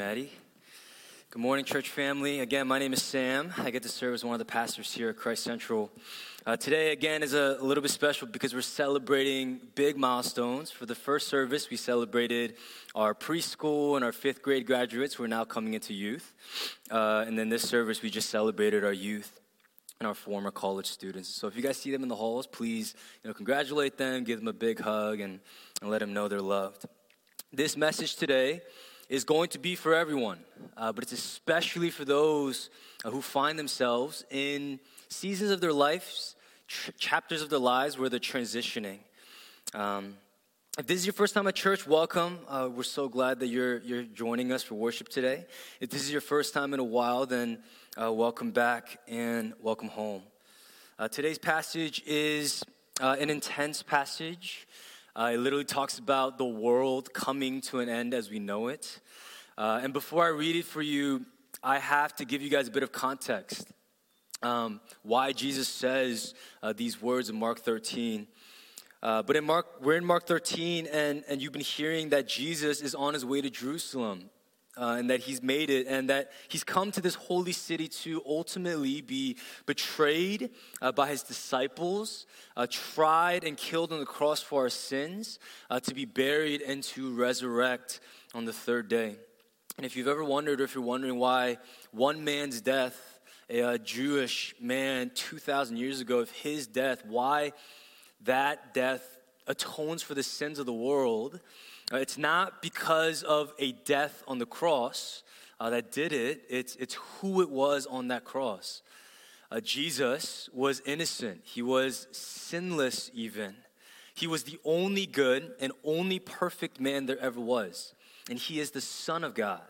Maddie. Good morning, church family. Again, my name is Sam. I get to serve as one of the pastors here at Christ Central. Today, again, is a little bit special because we're celebrating big milestones. For the first service, we celebrated our preschool and our fifth grade graduates who are now coming into youth. And then this service, we just celebrated our youth and our former college students. So if you guys see them in the halls, please congratulate them, give them a big hug, and let them know they're loved. This message today is going to be for everyone, but it's especially for those who find themselves in seasons of their lives, chapters of their lives where they're transitioning. If this is your first time at church, welcome. We're so glad that you're joining us for worship today. If this is your first time in a while, then welcome back and welcome home. Today's passage is an intense passage. It literally talks about the world coming to an end as we know it. And before I read it for you, I have to give you guys a bit of context. Why Jesus says these words in Mark 13. But we're in Mark 13, and you've been hearing that Jesus is on his way to Jerusalem. And that he's made it, and that he's come to this holy city to ultimately be betrayed by his disciples, tried and killed on the cross for our sins, to be buried and to resurrect on the third day. And if you've ever wondered, or if you're wondering why one man's death, a Jewish man 2,000 years ago, if his death, why that death atones for the sins of the world, it's not because of a death on the cross that did it. It's who it was on that cross. Jesus was innocent. He was sinless even. He was the only good and only perfect man there ever was. And he is the Son of God.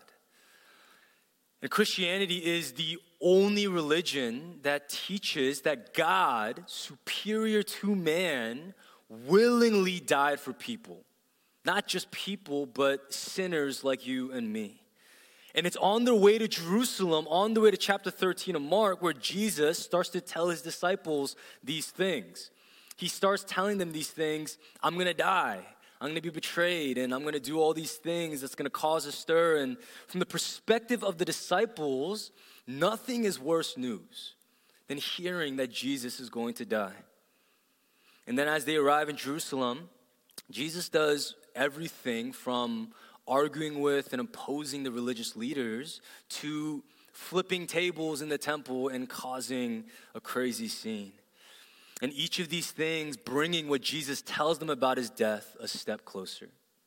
And Christianity is the only religion that teaches that God, superior to man, willingly died for people. Not just people, but sinners like you and me. And it's on their way to Jerusalem, on the way to chapter 13 of Mark, where Jesus starts to tell his disciples these things. He starts telling them these things. I'm going to die. I'm going to be betrayed, and I'm going to do all these things that's going to cause a stir. And from the perspective of the disciples, nothing is worse news than hearing that Jesus is going to die. And then as they arrive in Jerusalem, Jesus does everything from arguing with and opposing the religious leaders to flipping tables in the temple and causing a crazy scene. And each of these things bringing what Jesus tells them about his death a step closer.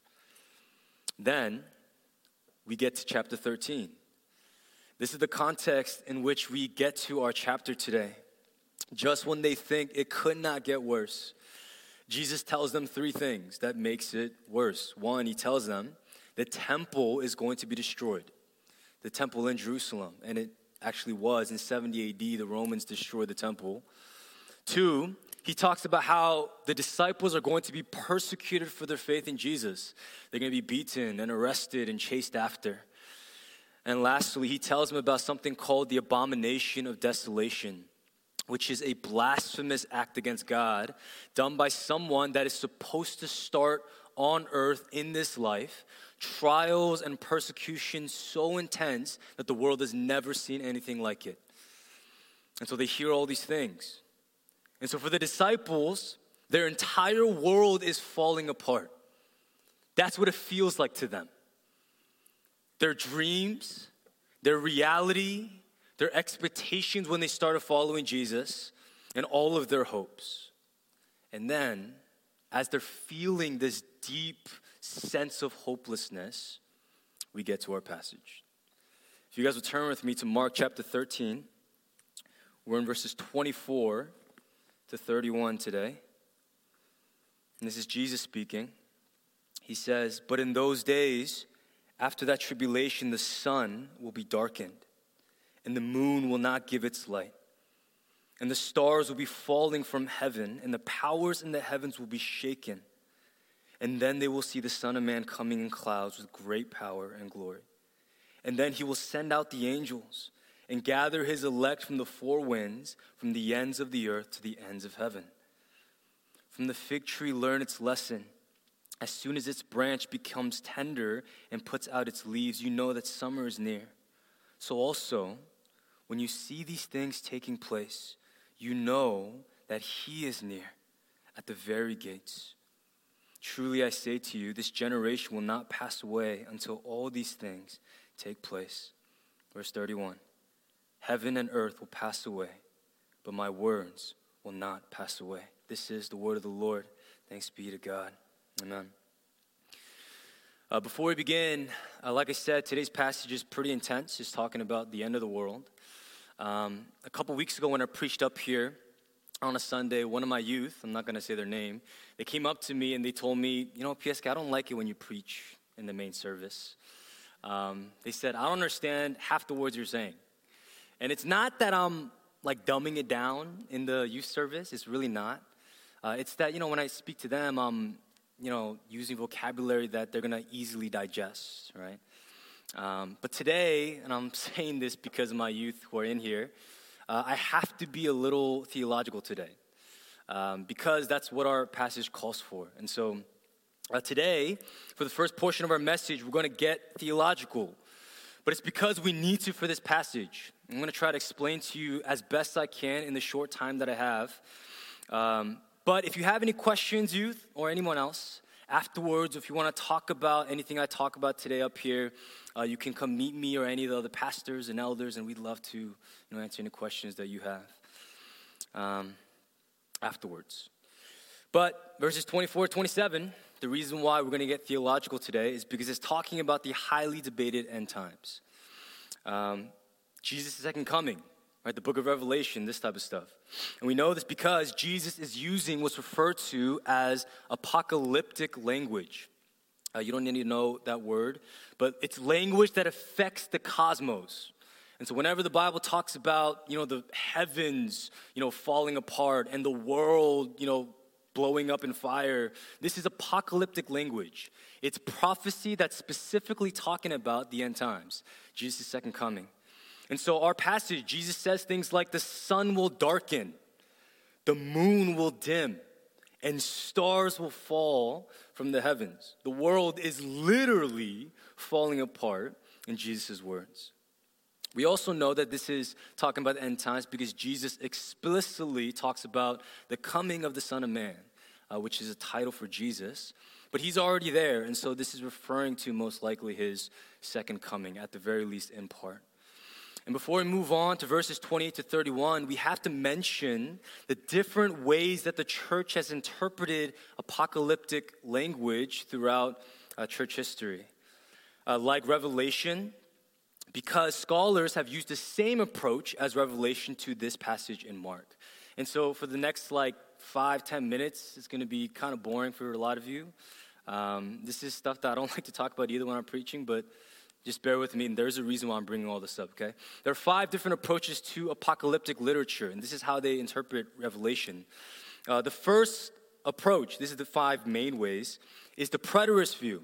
Then we get to chapter 13. This is the context in which we get to our chapter today. Just when they think it could not get worse, Jesus tells them three things that makes it worse. One, he tells them the temple is going to be destroyed. The temple in Jerusalem. And it actually was in 70 AD, the Romans destroyed the temple. Two, he talks about how the disciples are going to be persecuted for their faith in Jesus. They're going to be beaten and arrested and chased after. And lastly, he tells them about something called the abomination of desolation, which is a blasphemous act against God done by someone that is supposed to start on earth in this life, trials and persecution so intense that the world has never seen anything like it. And so they hear all these things. And so for the disciples, their entire world is falling apart. That's what it feels like to them. Their dreams, their reality, their expectations when they started following Jesus, and all of their hopes. And then, as they're feeling this deep sense of hopelessness, we get to our passage. If you guys will turn with me to Mark chapter 13, we're in verses 24 to 31 today. And this is Jesus speaking. He says, "But in those days, after that tribulation, the sun will be darkened, and the moon will not give its light. And the stars will be falling from heaven, and the powers in the heavens will be shaken. And then they will see the Son of Man coming in clouds with great power and glory. And then he will send out the angels and gather his elect from the four winds, from the ends of the earth to the ends of heaven. From the fig tree learn its lesson. As soon as its branch becomes tender and puts out its leaves, you know that summer is near. So also, when you see these things taking place, you know that he is near at the very gates. Truly I say to you, this generation will not pass away until all these things take place. Verse 31, heaven and earth will pass away, but my words will not pass away. This is the word of the Lord. Thanks be to God. Amen. Before we begin, like I said, today's passage is pretty intense. It's talking about the end of the world. A couple weeks ago when I preached up here on a Sunday, one of my youth, I'm not going to say their name, they came up to me and they told me, PSK, I don't like it when you preach in the main service. They said, I don't understand half the words you're saying. And it's not that I'm like dumbing it down in the youth service. It's really not. It's that, when I speak to them, I'm, using vocabulary that they're going to easily digest, right? But today, and I'm saying this because of my youth who are in here, I have to be a little theological today because that's what our passage calls for. And so today, for the first portion of our message, we're going to get theological. But it's because we need to for this passage. I'm going to try to explain to you as best I can in the short time that I have. But if you have any questions, youth, or anyone else, afterwards, if you want to talk about anything I talk about today up here, you can come meet me or any of the other pastors and elders, and we'd love to answer any questions that you have afterwards. But verses 24 to 27, the reason why we're going to get theological today is because it's talking about the highly debated end times. Jesus' second coming, right? The book of Revelation, this type of stuff. And we know this because Jesus is using what's referred to as apocalyptic language. You don't need to know that word, but it's language that affects the cosmos. And so whenever the Bible talks about, the heavens, falling apart and the world, blowing up in fire, this is apocalyptic language. It's prophecy that's specifically talking about the end times, Jesus' second coming. And so our passage, Jesus says things like the sun will darken, the moon will dim, and stars will fall from the heavens. The world is literally falling apart in Jesus' words. We also know that this is talking about the end times because Jesus explicitly talks about the coming of the Son of Man, which is a title for Jesus. But he's already there, and so this is referring to most likely his second coming, at the very least in part. And before we move on to verses 28 to 31, we have to mention the different ways that the church has interpreted apocalyptic language throughout church history. Like Revelation, because scholars have used the same approach as Revelation to this passage in Mark. And so for the next 5-10 minutes, it's going to be kind of boring for a lot of you. This is stuff that I don't like to talk about either when I'm preaching, but just bear with me, and there's a reason why I'm bringing all this up, okay? There are 5 different approaches to apocalyptic literature, and this is how they interpret Revelation. The first approach, this is the 5 main ways, is the preterist view.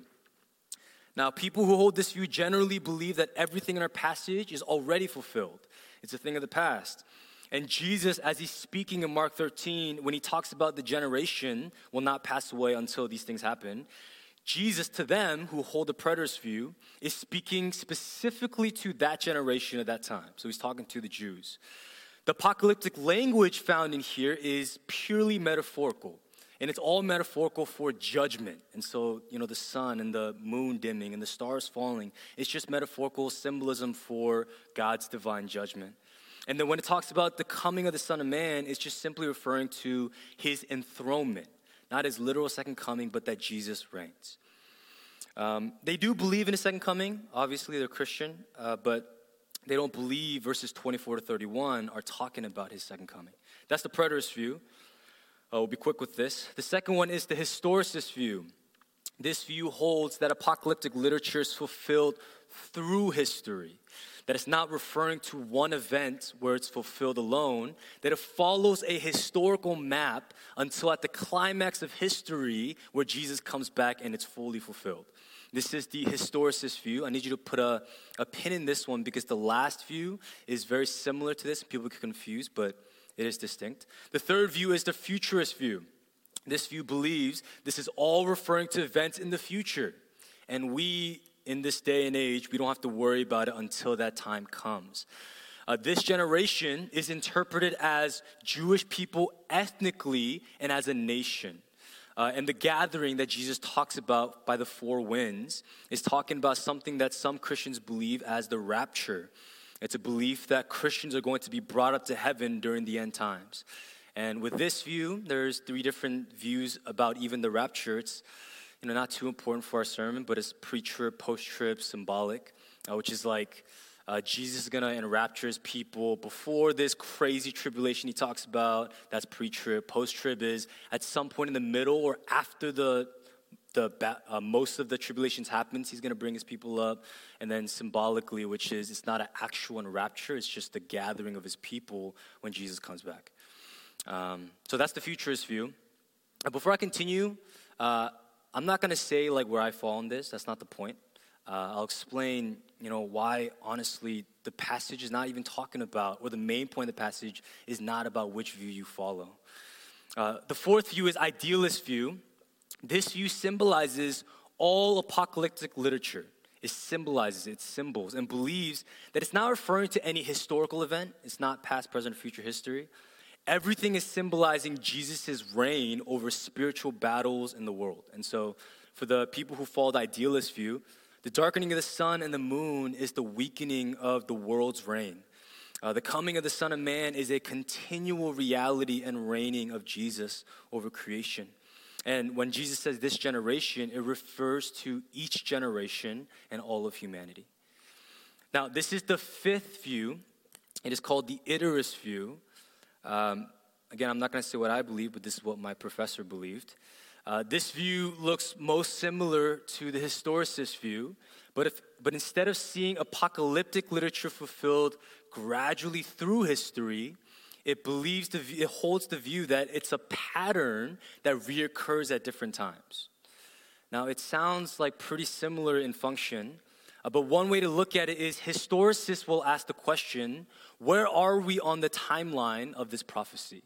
Now, people who hold this view generally believe that everything in our passage is already fulfilled. It's a thing of the past. And Jesus, as he's speaking in Mark 13, when he talks about the generation will not pass away until these things happen, Jesus, to them who hold the preterist view, is speaking specifically to that generation at that time. So he's talking to the Jews. The apocalyptic language found in here is purely metaphorical. And it's all metaphorical for judgment. And so, the sun and the moon dimming and the stars falling, it's just metaphorical symbolism for God's divine judgment. And then when it talks about the coming of the Son of Man, it's just simply referring to his enthronement. Not his literal second coming, but that Jesus reigns. They do believe in his second coming. Obviously, they're Christian, but they don't believe verses 24 to 31 are talking about his second coming. That's the preterist view. We'll be quick with this. The second one is the historicist view. This view holds that apocalyptic literature is fulfilled through history, that it's not referring to one event where it's fulfilled alone, that it follows a historical map until at the climax of history where Jesus comes back and it's fully fulfilled. This is the historicist view. I need you to put a pin in this one because the last view is very similar to this. People get confused, but it is distinct. The third view is the futurist view. This view believes this is all referring to events in the future. And we, in this day and age, we don't have to worry about it until that time comes. This generation is interpreted as Jewish people ethnically and as a nation. And the gathering that Jesus talks about by the four winds is talking about something that some Christians believe as the rapture. It's a belief that Christians are going to be brought up to heaven during the end times. And with this view, there's three different views about even the rapture. It's not too important for our sermon, but it's pre-trib, post-trib, symbolic, which is like Jesus is going to enrapture his people before this crazy tribulation he talks about. That's pre-trib. Post-trib is at some point in the middle or after the most of the tribulations happens, he's going to bring his people up. And then symbolically, which is it's not an actual enrapture, it's just the gathering of his people when Jesus comes back. So that's the futurist view. Before I continue, I'm not going to say like where I fall on this. That's not the point. I'll explain, why honestly the passage is not even talking about, or the main point of the passage is not about which view you follow. The fourth view is idealist view. This view symbolizes all apocalyptic literature. It symbolizes, it symbols, and believes that it's not referring to any historical event. It's not past, present, or future history. Everything is symbolizing Jesus' reign over spiritual battles in the world. And so for the people who follow the idealist view, the darkening of the sun and the moon is the weakening of the world's reign. The coming of the Son of Man is a continual reality and reigning of Jesus over creation. And when Jesus says this generation, it refers to each generation and all of humanity. Now, this is the fifth view. It is called the Iterist view. Again, I'm not going to say what I believe, but this is what my professor believed. This view looks most similar to the historicist view, but instead of seeing apocalyptic literature fulfilled gradually through history, it holds the view that it's a pattern that reoccurs at different times. Now, it sounds like pretty similar in function, but one way to look at it is historicists will ask the question, where are we on the timeline of this prophecy?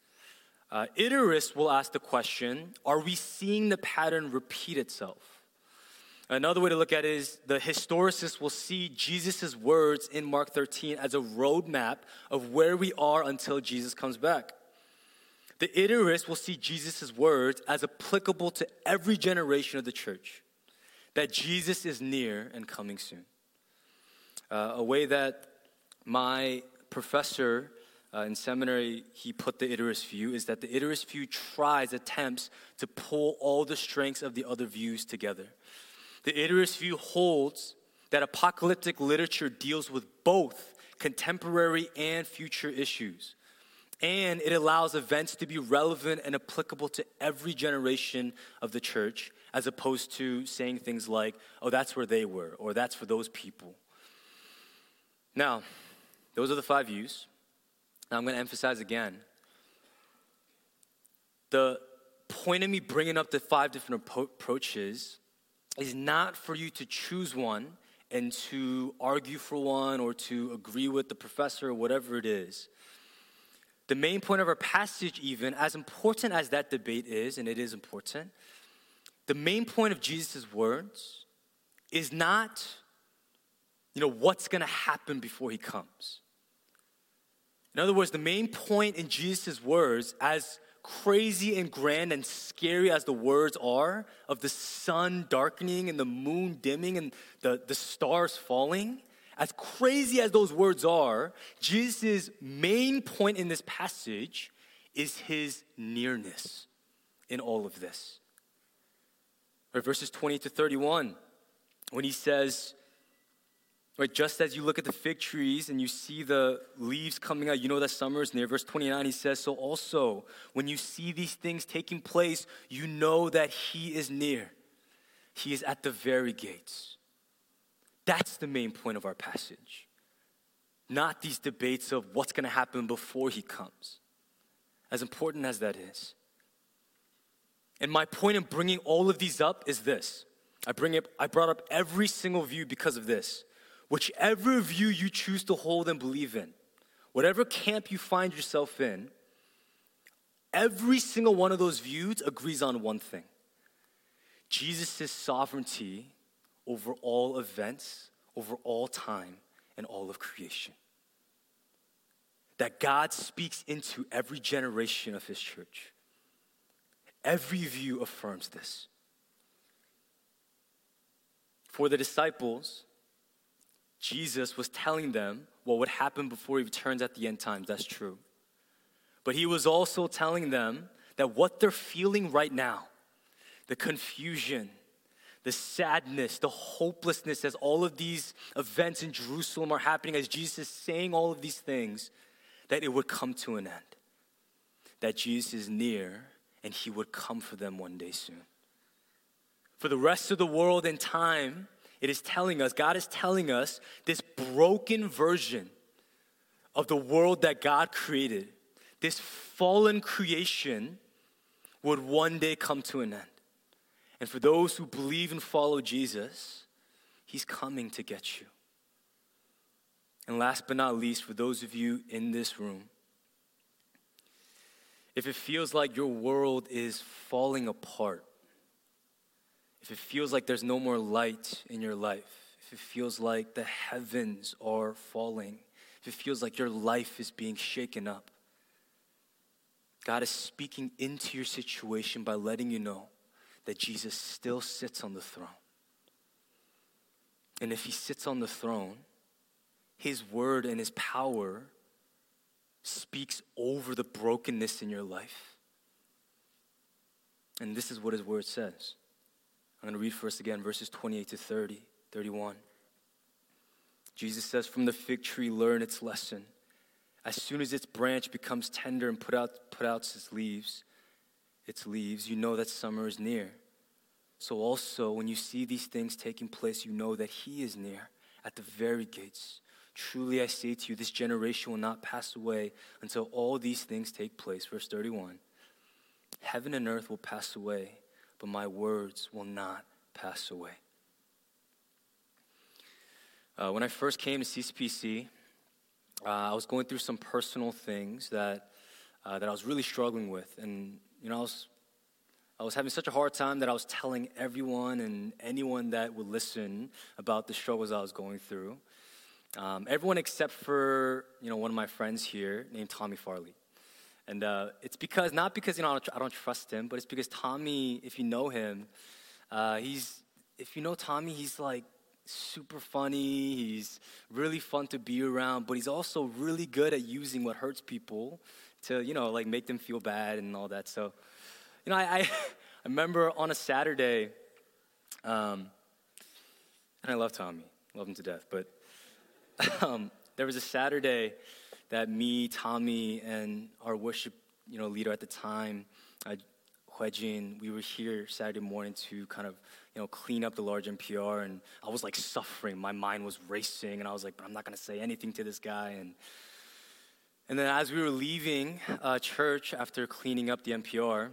Iterists will ask the question, are we seeing the pattern repeat itself? Another way to look at it is the historicists will see Jesus' words in Mark 13 as a roadmap of where we are until Jesus comes back. The Iterists will see Jesus' words as applicable to every generation of the church, that Jesus is near and coming soon. A way that my professor in seminary, he put the Iterist view, is that the Iterist view attempts to pull all the strengths of the other views together. The Iterist view holds that apocalyptic literature deals with both contemporary and future issues. And it allows events to be relevant and applicable to every generation of the church, as opposed to saying things like, oh, that's where they were, or that's for those people. Now, those are the five views. Now I'm going to emphasize again, the point of me bringing up the five different approaches is not for you to choose one and to argue for one or to agree with the professor or whatever it is. The main point of our passage, even, as important as that debate is, and it is important, the main point of Jesus' words is not, what's going to happen before he comes. In other words, the main point in Jesus' words, as crazy and grand and scary as the words are, of the sun darkening and the moon dimming and the stars falling, as crazy as those words are, Jesus' main point in this passage is his nearness in all of this. Right, verses 20 to 31, when he says, right, just as you look at the fig trees and you see the leaves coming out, you know that summer is near. Verse 29, he says, so also, when you see these things taking place, you know that he is near. He is at the very gates. That's the main point of our passage. Not these debates of what's going to happen before he comes. As important as that is. And my point in bringing all of these up is this. I brought up every single view because of this. Whichever view you choose to hold and believe in, whatever camp you find yourself in, Every single one of those views agrees on one thing: Jesus' sovereignty over all events, over all time, and all of creation. That God speaks into every generation of his church. Every view affirms this. For the disciples, Jesus was telling them what would happen before he returns at the end times. That's true. But he was also telling them that what they're feeling right now, the confusion, the sadness, the hopelessness as all of these events in Jerusalem are happening, as Jesus is saying all of these things, that it would come to an end. That Jesus is near and he would come for them one day soon. For the rest of the world and time, it is telling us, God is telling us, this broken version of the world that God created, this fallen creation, would one day come to an end. And for those who believe and follow Jesus, he's coming to get you. And last but not least, for those of you in this room, if it feels like your world is falling apart, if it feels like there's no more light in your life, if it feels like the heavens are falling, if it feels like your life is being shaken up, God is speaking into your situation by letting you know that Jesus still sits on the throne. And if he sits on the throne, his word and his power speaks over the brokenness in your life. And this is what his word says. I'm going to read for us again, verses 28 to 30, 31. Jesus says, "From the fig tree learn its lesson. As soon as its branch becomes tender and put out its leaves, you know that summer is near. So also, when you see these things taking place, you know that he is near, at the very gates. Truly I say to you, this generation will not pass away until all these things take place." Verse 31. "Heaven and earth will pass away, but my words will not pass away." When I first came to CCPC, I was going through some personal things that I was really struggling with. And, I was having such a hard time that I was telling everyone and anyone that would listen about the struggles I was going through. Everyone except for, one of my friends here named Tommy Farley. And it's because, not because, I don't trust him, but it's because Tommy, if you know him, if you know Tommy, he's like super funny. He's really fun to be around, but he's also really good at using what hurts people to, make them feel bad and all that. So, I remember on a Saturday, and I love Tommy, love him to death, but there was a Saturday that me, Tommy, and our worship, leader at the time, Huejin, we were here Saturday morning to kind of, clean up the large NPR, and I was like suffering. My mind was racing, and I was like, but I'm not going to say anything to this guy. And then as we were leaving church after cleaning up the NPR,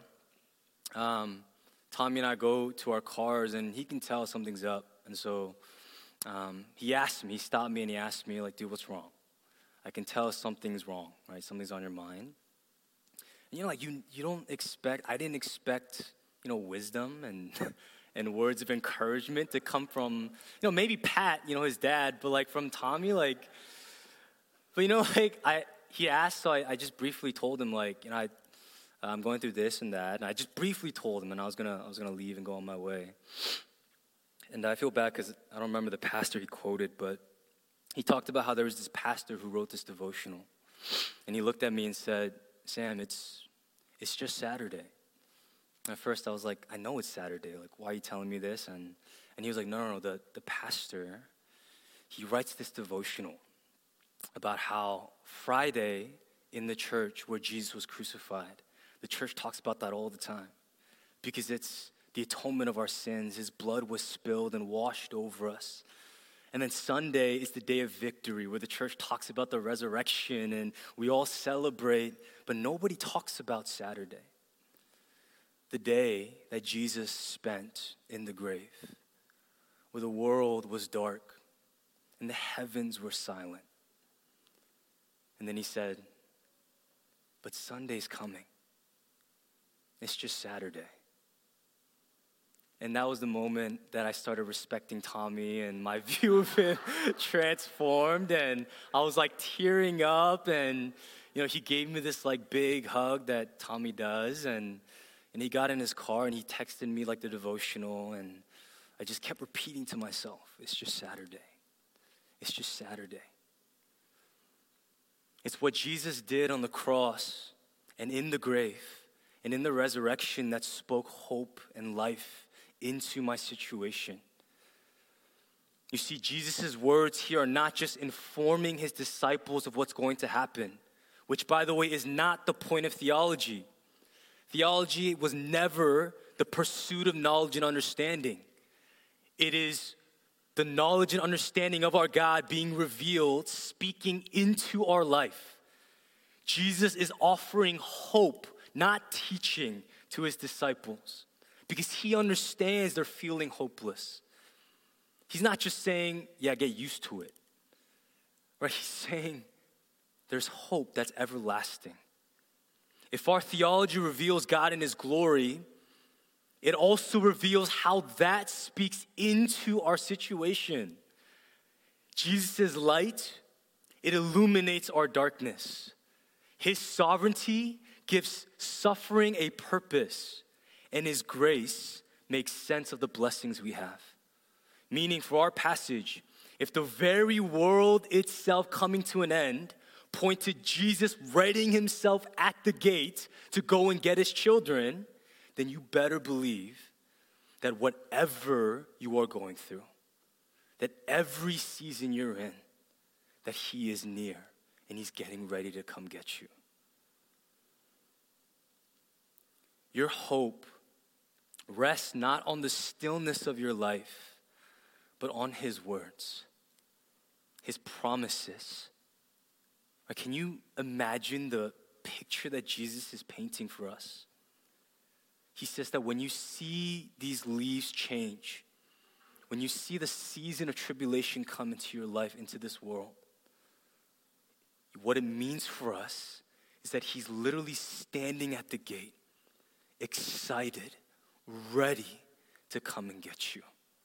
Tommy and I go to our cars, and he can tell something's up. And so he stopped me, and he asked me, like, dude, what's wrong? I can tell something's wrong, right? Something's on your mind. And you don't expect, I didn't expect, wisdom and and words of encouragement to come from, maybe Pat, his dad, but like from Tommy, he asked, so I just briefly told him, I'm going through this and that, and I just briefly told him, and I was gonna leave and go on my way. And I feel bad because I don't remember the pastor he quoted, but he talked about how there was this pastor who wrote this devotional, and he looked at me and said, "Sam, it's just Saturday." At first I was like, I know it's Saturday, like, why are you telling me this? And he was like, no, the pastor, he writes this devotional about how Friday in the church where Jesus was crucified, the church talks about that all the time because it's the atonement of our sins. His blood was spilled and washed over us. And then Sunday is the day of victory where the church talks about the resurrection and we all celebrate, but nobody talks about Saturday, the day that Jesus spent in the grave, where the world was dark and the heavens were silent. And then he said, but Sunday's coming. It's just Saturday. And that was the moment that I started respecting Tommy, and my view of him transformed, and I was like tearing up, and he gave me this like big hug that Tommy does, and he got in his car and he texted me like the devotional, and I just kept repeating to myself, it's just Saturday. It's just Saturday. It's what Jesus did on the cross and in the grave and in the resurrection that spoke hope and life into my situation. You see, Jesus' words here are not just informing his disciples of what's going to happen, which, by the way, is not the point of theology. Theology was never the pursuit of knowledge and understanding. It is the knowledge and understanding of our God being revealed, speaking into our life. Jesus is offering hope, not teaching, to his disciples, because he understands they're feeling hopeless. He's not just saying, yeah, get used to it. Right? He's saying there's hope that's everlasting. If our theology reveals God in his glory, it also reveals how that speaks into our situation. Jesus' light, it illuminates our darkness. His sovereignty gives suffering a purpose, and his grace makes sense of the blessings we have. Meaning, for our passage, if the very world itself coming to an end point to Jesus readying himself at the gate to go and get his children, then you better believe that whatever you are going through, that every season you're in, that he is near and he's getting ready to come get you. Your hope rests not on the stillness of your life, but on his words, his promises. Can you imagine the picture that Jesus is painting for us? He says that when you see these leaves change, when you see the season of tribulation come into your life, into this world, what it means for us is that he's literally standing at the gate, excited, ready to come and get you.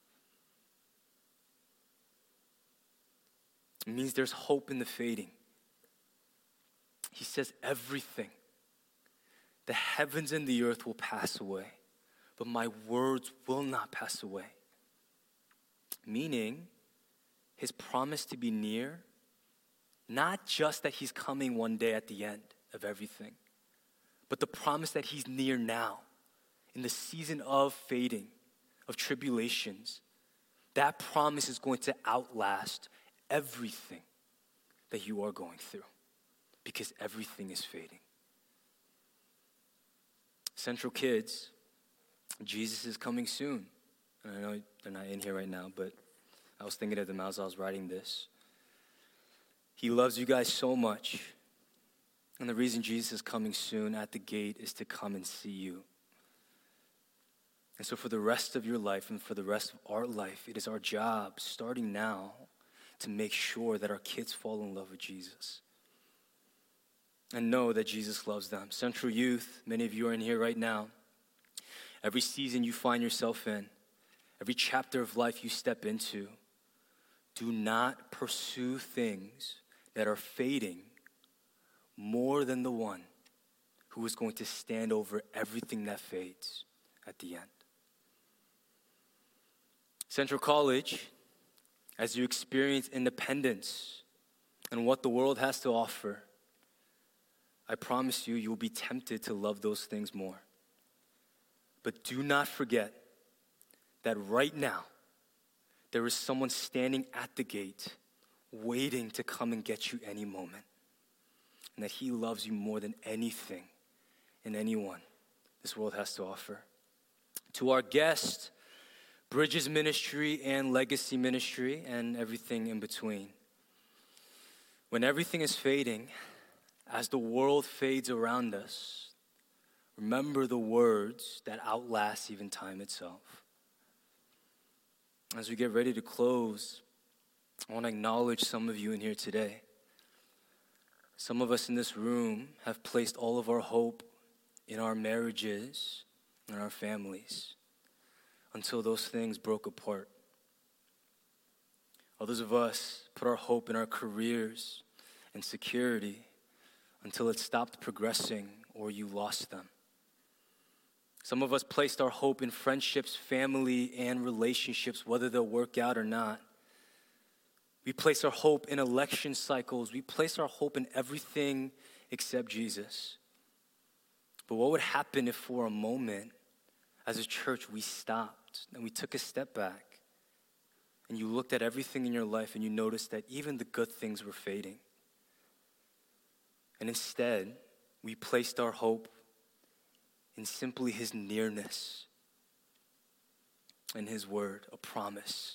It means there's hope in the fading. He says everything, the heavens and the earth will pass away, but my words will not pass away. Meaning, his promise to be near, not just that he's coming one day at the end of everything, but the promise that he's near now, in the season of fading, of tribulations. That promise is going to outlast everything that you are going through, because everything is fading. Central Kids, Jesus is coming soon. And I know they're not in here right now, but I was thinking of them as I was writing this. He loves you guys so much. And the reason Jesus is coming soon at the gate is to come and see you. And so for the rest of your life and for the rest of our life, it is our job, starting now, to make sure that our kids fall in love with Jesus and know that Jesus loves them. Central Youth, many of you are in here right now. Every season you find yourself in, every chapter of life you step into, do not pursue things that are fading more than the one who is going to stand over everything that fades at the end. Central College, as you experience independence and what the world has to offer, I promise you, you'll be tempted to love those things more. But do not forget that right now, there is someone standing at the gate, waiting to come and get you any moment. And that he loves you more than anything and anyone this world has to offer. To our guests, Bridges Ministry and Legacy Ministry and everything in between. When everything is fading, as the world fades around us, remember the words that outlast even time itself. As we get ready to close, I want to acknowledge some of you in here today. Some of us in this room have placed all of our hope in our marriages, in our families, until those things broke apart. Others of us put our hope in our careers and security until it stopped progressing or you lost them. Some of us placed our hope in friendships, family, and relationships, whether they'll work out or not. We place our hope in election cycles. We place our hope in everything except Jesus. But what would happen if for a moment, as a church, we stopped and we took a step back and you looked at everything in your life and you noticed that even the good things were fading? And instead, we placed our hope in simply his nearness and his word, a promise.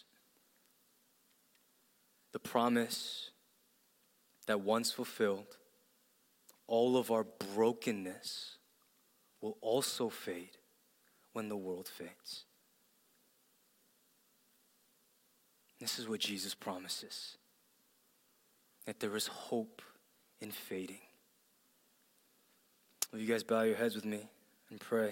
The promise that once fulfilled, all of our brokenness will also fade when the world fades. This is what Jesus promises, that there is hope in fading. Will you guys bow your heads with me and pray?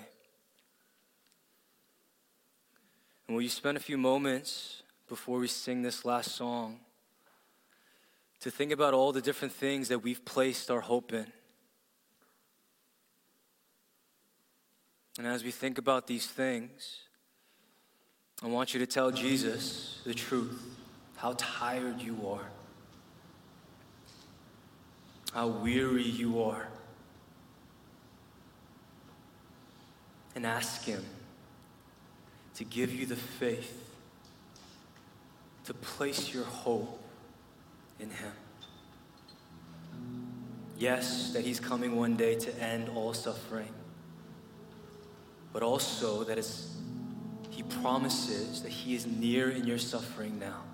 And will you spend a few moments before we sing this last song to think about all the different things that we've placed our hope in? And as we think about these things, I want you to tell Jesus the truth, how tired you are, how weary you are, and ask him to give you the faith to place your hope in him. Yes, that he's coming one day to end all suffering, but also that he promises that he is near in your suffering now.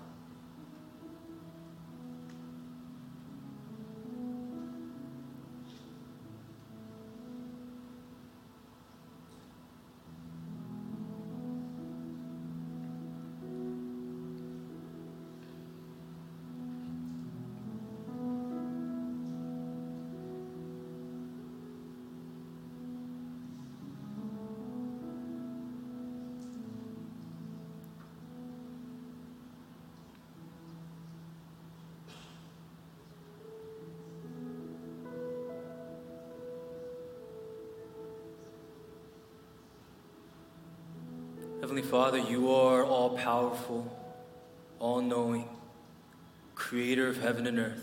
Heavenly Father, you are all-powerful, all-knowing, creator of heaven and earth.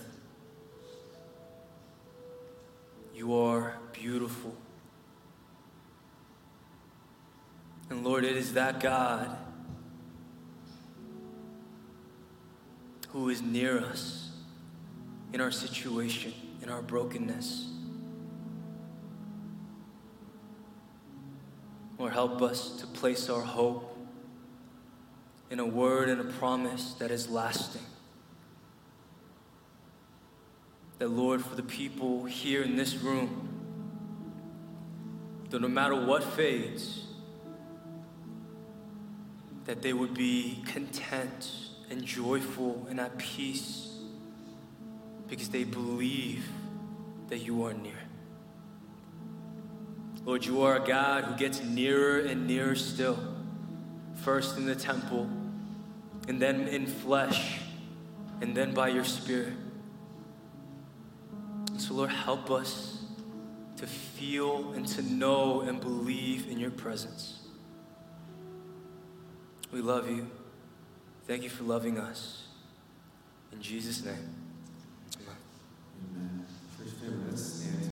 You are beautiful. And Lord, it is that God who is near us in our situation, in our brokenness. Lord, help us to place our hope in a word and a promise that is lasting. That, Lord, for the people here in this room, that no matter what fades, that they would be content and joyful and at peace because they believe that you are near. Lord, you are a God who gets nearer and nearer still, first in the temple, and then in flesh, and then by your Spirit. So Lord, help us to feel and to know and believe in your presence. We love you. Thank you for loving us. In Jesus' name.